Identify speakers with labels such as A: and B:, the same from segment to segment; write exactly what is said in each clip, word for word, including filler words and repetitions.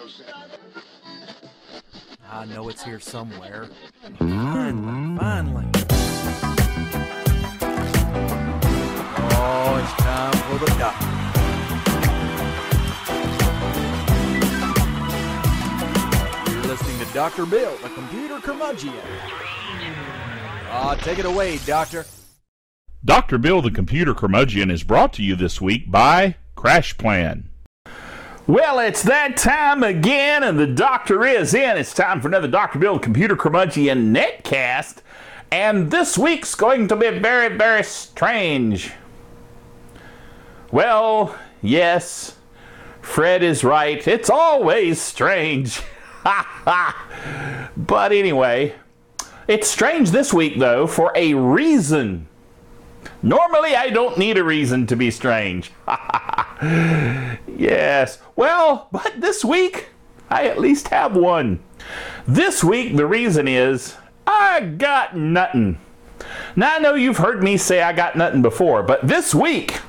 A: I know it's here somewhere. Finally, finally. Oh, it's time for the doctor. You're listening to Doctor Bill, the computer curmudgeon. Ah, take it away, Doctor.
B: Doctor Bill, the computer curmudgeon, is brought to you this week by Crash Plan.
C: Well, it's that time again, and the doctor is in. It's time for another Doctor Bill Computer Curmudgeon Netcast, and this week's going to be very, very strange. Well, yes, Fred is right. It's always strange. But anyway, it's strange this week, though, for a reason. Normally, I don't need a reason to be strange. Yes. Well, but this week, I at least have one. This week, the reason is, I got nothing. Now, I know you've heard me say I got nothing before, but this week,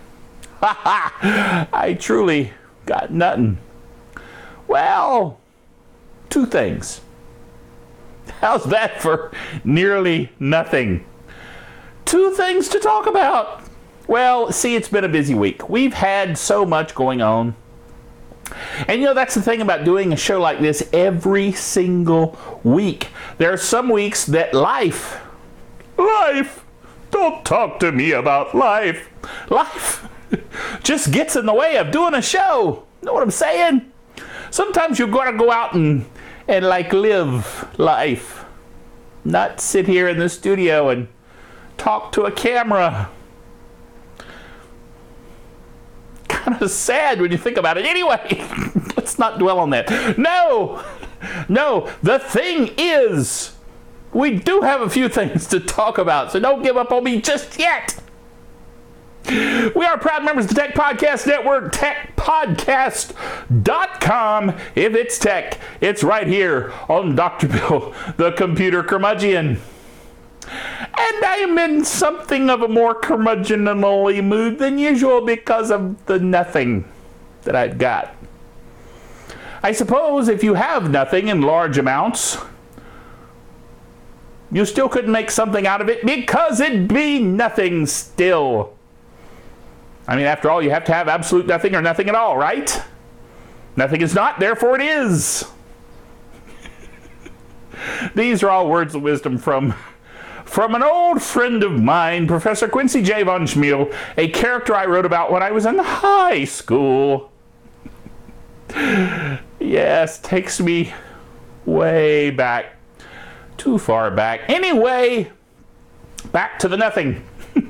C: I truly got nothing. Well, two things. How's that for nearly nothing? Two things to talk about. Well, see, it's been a busy week. We've had so much going on. And you know, that's the thing about doing a show like this every single week. There are some weeks that life, life, don't talk to me about life. Life just gets in the way of doing a show. Know what I'm saying? Sometimes you've got to go out and, and like live life. Not sit here in the studio and talk to a camera. Kind of sad when you think about it. Anyway, let's not dwell on that. No, no, the thing is, we do have a few things to talk about, so don't give up on me just yet. We are proud members of the Tech Podcast Network, tech podcast dot com. If it's tech, it's right here on Doctor Bill, the Computer Curmudgeon. And I am in something of a more curmudgeonly mood than usual because of the nothing that I've got. I suppose if you have nothing in large amounts, you still couldn't make something out of it because it'd be nothing still. I mean, after all, you have to have absolute nothing or nothing at all, right? Nothing is not, therefore it is. These are all words of wisdom from... From an old friend of mine, Professor Quincy J. von Schmiel, a character I wrote about when I was in high school. Yes, takes me way back. Too far back. Anyway, back to the nothing.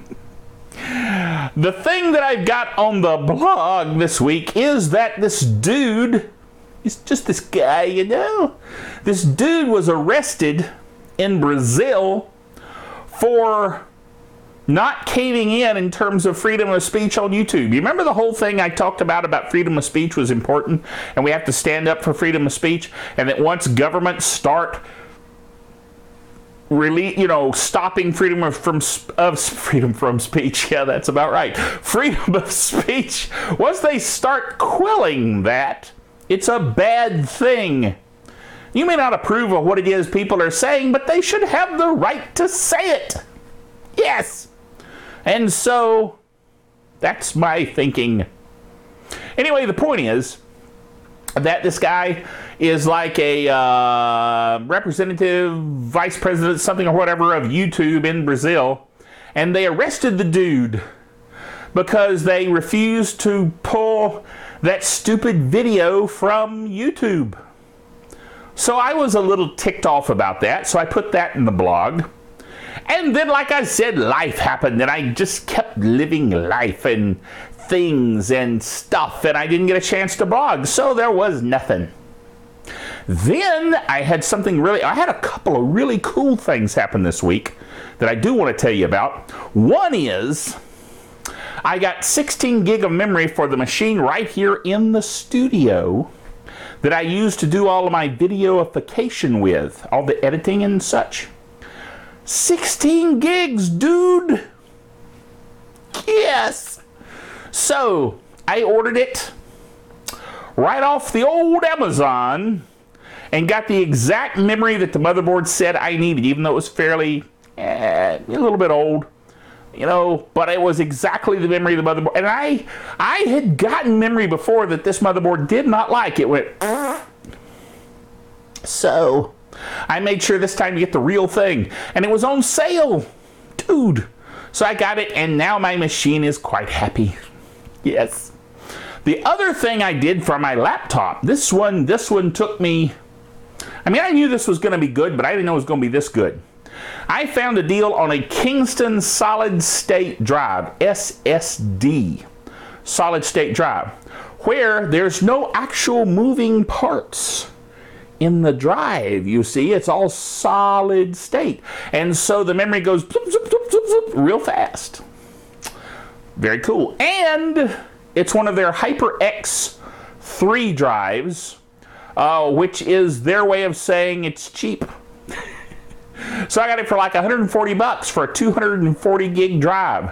C: The thing that I've got on the blog this week is that this dude, he's just this guy, you know. This dude was arrested in Brazil for not caving in in terms of freedom of speech on YouTube. You remember the whole thing I talked about about freedom of speech was important, and we have to stand up for freedom of speech, and that once governments start really, you know, stopping freedom of from of freedom from speech, yeah, that's about right. Freedom of speech, once they start quelling that, it's a bad thing. You may not approve of what it is people are saying, but they should have the right to say it. Yes. And so, that's my thinking. Anyway, the point is that this guy is like a uh, representative, vice president, something or whatever of YouTube in Brazil. And they arrested the dude because they refused to pull that stupid video from YouTube. So I was a little ticked off about that, so I put that in the blog. And then, like I said, life happened, and I just kept living life and things and stuff, and I didn't get a chance to blog, so there was nothing. Then I had something really, I had a couple of really cool things happen this week that I do want to tell you about. One is, I got sixteen gig of memory for the machine right here in the studio that I use to do all of my videoification with, all the editing and such. sixteen gigs, dude! Yes! So, I ordered it right off the old Amazon and got the exact memory that the motherboard said I needed, even though it was fairly, eh, a little bit old, you know, but it was exactly the memory of the motherboard. And I, I had gotten memory before that this motherboard did not like. It went, so I made sure this time to get the real thing, and it was on sale, dude. So I got it, and now my machine is quite happy. Yes. The other thing I did for my laptop, this one, this one took me, I mean, I knew this was going to be good, but I didn't know it was going to be this good. I found a deal on a Kingston solid state drive, S S D, solid state drive, where there's no actual moving parts in the drive. You see, it's all solid state. And so the memory goes zoop, zoop, zoop, zoop, zoop, real fast. Very cool. And it's one of their HyperX three drives, uh, which is their way of saying it's cheap. So I got it for like one hundred forty bucks for a two hundred forty gig drive.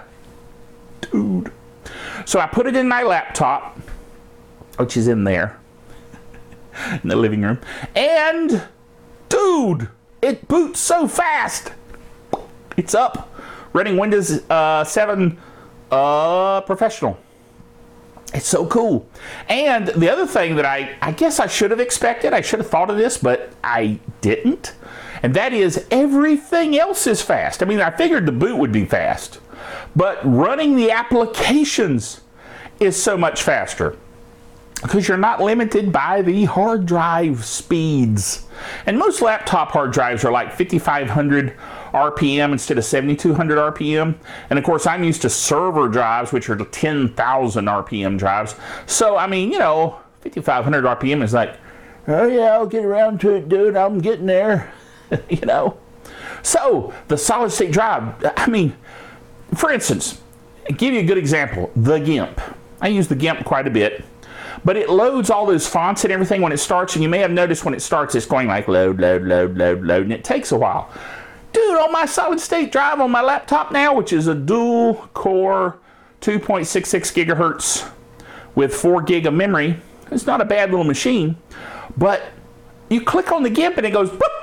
C: Dude. So I put it in my laptop, which is in there, in the living room. And, dude, it boots so fast. It's up. Running Windows uh, seven uh, Professional. It's so cool. And the other thing that I, I guess I should have expected, I should have thought of this, but I didn't. And that is everything else is fast. I mean, I figured the boot would be fast, but running the applications is so much faster because you're not limited by the hard drive speeds. And most laptop hard drives are like fifty-five hundred R P M instead of seventy-two hundred R P M. And of course, I'm used to server drives, which are ten thousand R P M drives. So, I mean, you know, fifty-five hundred R P M is like, oh yeah, I'll get around to it, dude. I'm getting there. You know? So, the solid state drive, I mean, for instance, I'll give you a good example, the GIMP. I use the GIMP quite a bit, but it loads all those fonts and everything when it starts, and you may have noticed when it starts, it's going like load, load, load, load, load, and it takes a while. Dude, on my solid state drive on my laptop now, which is a dual core two point six six gigahertz with four gig of memory, it's not a bad little machine, but you click on the GIMP and it goes, boop.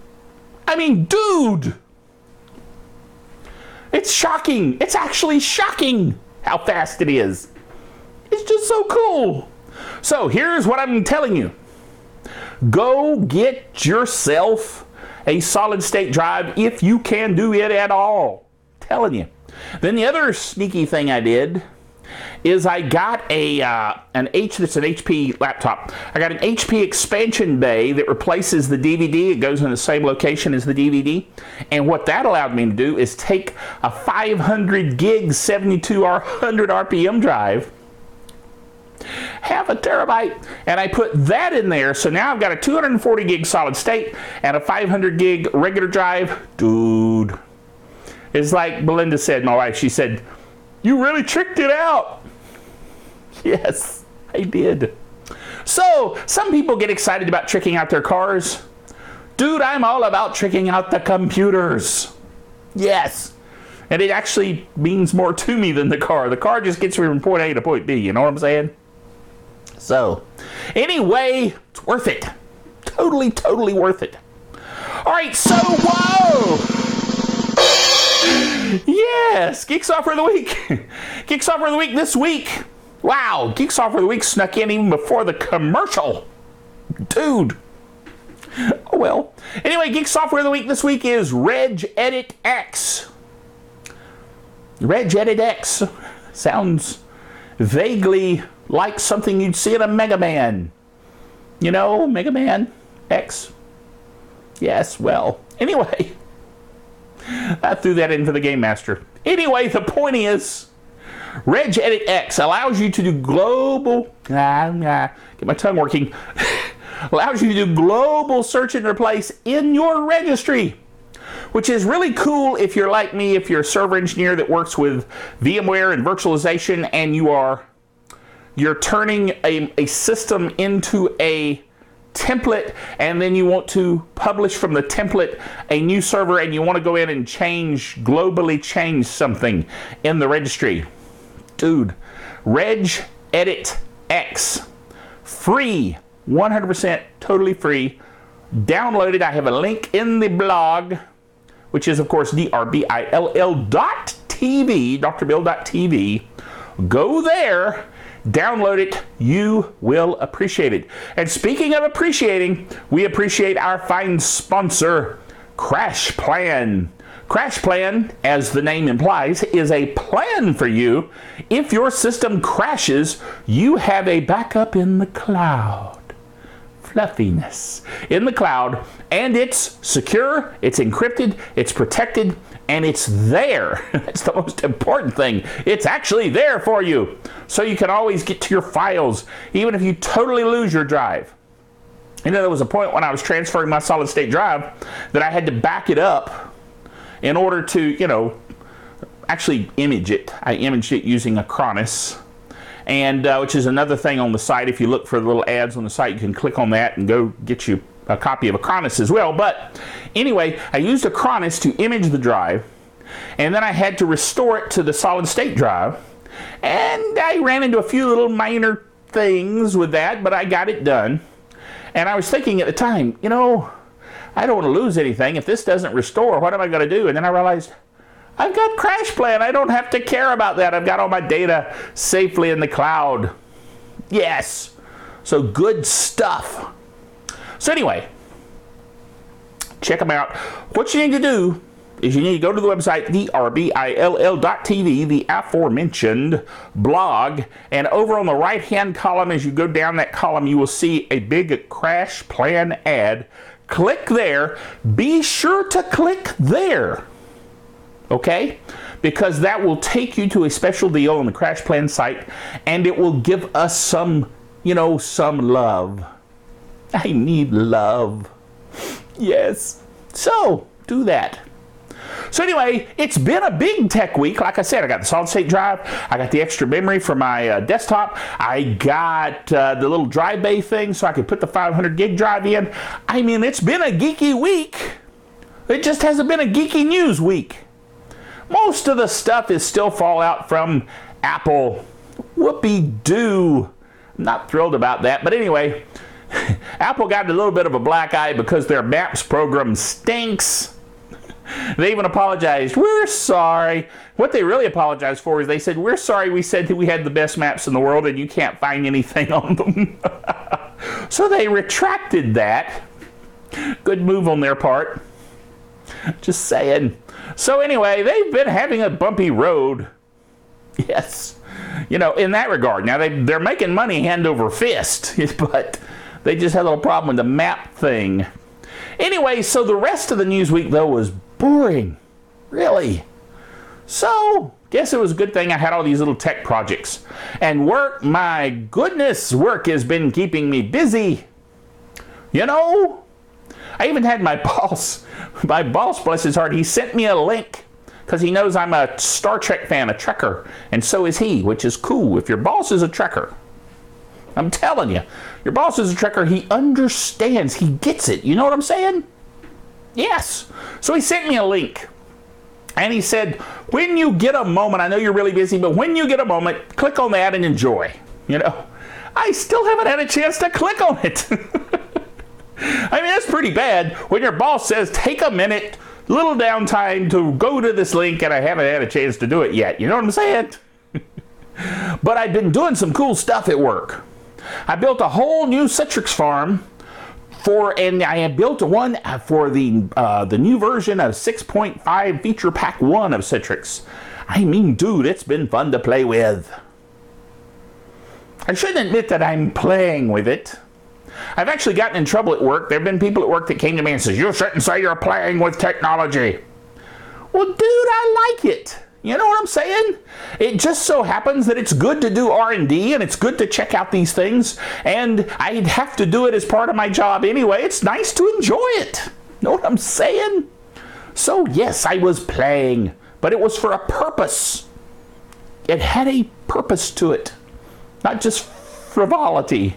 C: I mean, dude, it's shocking. It's actually shocking how fast it is. It's just so cool. So here's what I'm telling you. Go get yourself a solid state drive if you can do it at all. I'm telling you. Then the other sneaky thing I did is I got a uh, an H that's an H P laptop. I got an H P expansion bay that replaces the D V D. It goes in the same location as the D V D. And what that allowed me to do is take a five hundred gig seventy-two hundred R P M drive, half a terabyte, and I put that in there. So now I've got a two hundred forty gig solid state and a five hundred gig regular drive. Dude, it's like Belinda said, my wife, she said, you really tricked it out. Yes, I did. So, some people get excited about tricking out their cars. Dude, I'm all about tricking out the computers. Yes. And it actually means more to me than the car. The car just gets me from point A to point B, you know what I'm saying? So, anyway, it's worth it. Totally, totally worth it. All right, so, whoa! Yes, Geek Software of the Week. Geek Software of the Week this week. Wow, Geek Software of the Week snuck in even before the commercial. Dude. Oh well. Anyway, Geek Software of the Week this week is Regedit X. Regedit X sounds vaguely like something you'd see in a Mega Man. You know, Mega Man X. Yes, well, anyway. I threw that in for the Game Master. Anyway, the point is, Regedit X allows you to do global, ah, ah, get my tongue working, allows you to do global search and replace in your registry, which is really cool if you're like me, if you're a server engineer that works with VMware and virtualization, and you are, you're turning a, a system into a template, and then you want to publish from the template a new server, and you want to go in and change, globally change something in the registry. Dude, Regedit X free, one hundred percent totally free. Download it. I have a link in the blog, which is, of course, D R B I L L dot T V, D R Bill dot T V. Go there, download it. You will appreciate it. And speaking of appreciating, we appreciate our fine sponsor, Crash Plan. Crash Plan, as the name implies, is a plan for you. If your system crashes, you have a backup in the cloud. Fluffiness in the cloud, and it's secure, it's encrypted, it's protected, and it's there. That's the most important thing. It's actually there for you, so you can always get to your files, even if you totally lose your drive. You know, there was a point when I was transferring my solid state drive that I had to back it up in order to, you know, actually image it. I imaged it using Acronis. And uh, which is another thing on the site. If you look for the little ads on the site, you can click on that and go get you a copy of Acronis as well. But anyway, I used Acronis to image the drive, and then I had to restore it to the solid state drive. And I ran into a few little minor things with that, but I got it done. And I was thinking at the time, you know, I don't want to lose anything. If this doesn't restore, what am I going to do? And then I realized, I've got Crash Plan. I don't have to care about that. I've got all my data safely in the cloud. Yes. So good stuff. So anyway, check them out. What you need to do is you need to go to the website, D R B I L L dot T V, the aforementioned blog, and over on the right-hand column, as you go down that column, you will see a big Crash Plan ad. Click there. Be sure to click there. Okay? Because that will take you to a special deal on the Crash Plan site, and it will give us some, you know, some love. I need love. Yes. So, do that. So anyway, it's been a big tech week. Like I said, I got the solid state drive. I got the extra memory for my uh, desktop. I got uh, the little drive bay thing so I could put the five hundred gig drive in. I mean, it's been a geeky week. It just hasn't been a geeky news week. Most of the stuff is still fallout from Apple. Whoopee-doo. I'm not thrilled about that. But anyway, Apple got a little bit of a black eye because their Maps program stinks. They even apologized. We're sorry. What they really apologized for is they said, we're sorry we said that we had the best maps in the world and you can't find anything on them. So they retracted that. Good move on their part. Just saying. So anyway, they've been having a bumpy road. Yes. You know, in that regard. Now, they, they're making money hand over fist, but they just had a little problem with the map thing. Anyway, so the rest of the news week, though, was boring. Really. So, guess it was a good thing I had all these little tech projects. And work, my goodness, work has been keeping me busy. You know, I even had my boss, my boss, bless his heart, he sent me a link because he knows I'm a Star Trek fan, a Trekker, and so is he, which is cool. If your boss is a Trekker, I'm telling you, your boss is a Trekker, he understands, he gets it. You know what I'm saying? Yes. So he sent me a link. And he said, when you get a moment, I know you're really busy, but when you get a moment, click on that and enjoy. You know, I still haven't had a chance to click on it. I mean, that's pretty bad when your boss says, take a minute, little downtime to go to this link, and I haven't had a chance to do it yet. You know what I'm saying? But I've been doing some cool stuff at work. I built a whole new Citrix farm. For, and I have built one for the uh, the new version of six point five Feature Pack one of Citrix. I mean, dude, it's been fun to play with. I should admit that I'm playing with it. I've actually gotten in trouble at work. There have been people at work that came to me and says, you shouldn't say you're playing with technology. Well, dude, I like it. You know what I'm saying? It just so happens that it's good to do R and D and it's good to check out these things, and I'd have to do it as part of my job anyway. It's nice to enjoy it. Know what I'm saying? So yes, I was playing, but it was for a purpose. It had a purpose to it, not just frivolity.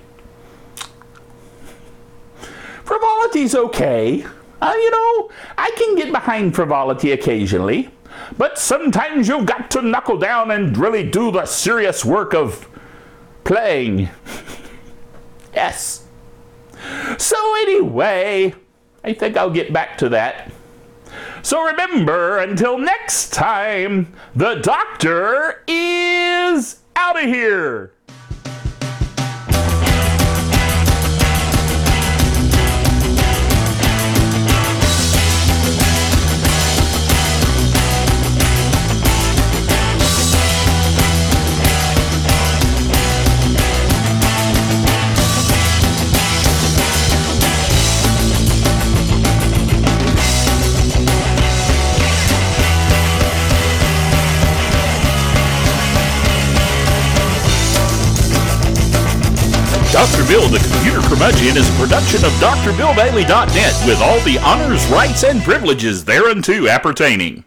C: Frivolity's okay. Uh, you know, I can get behind frivolity occasionally. But sometimes you've got to knuckle down and really do the serious work of playing. Yes. So anyway, I think I'll get back to that. So remember, until next time, the doctor is out of here.
B: Doctor Bill, the Computer Curmudgeon, is a production of D R Bill Bailey dot net with all the honors, rights, and privileges thereunto appertaining.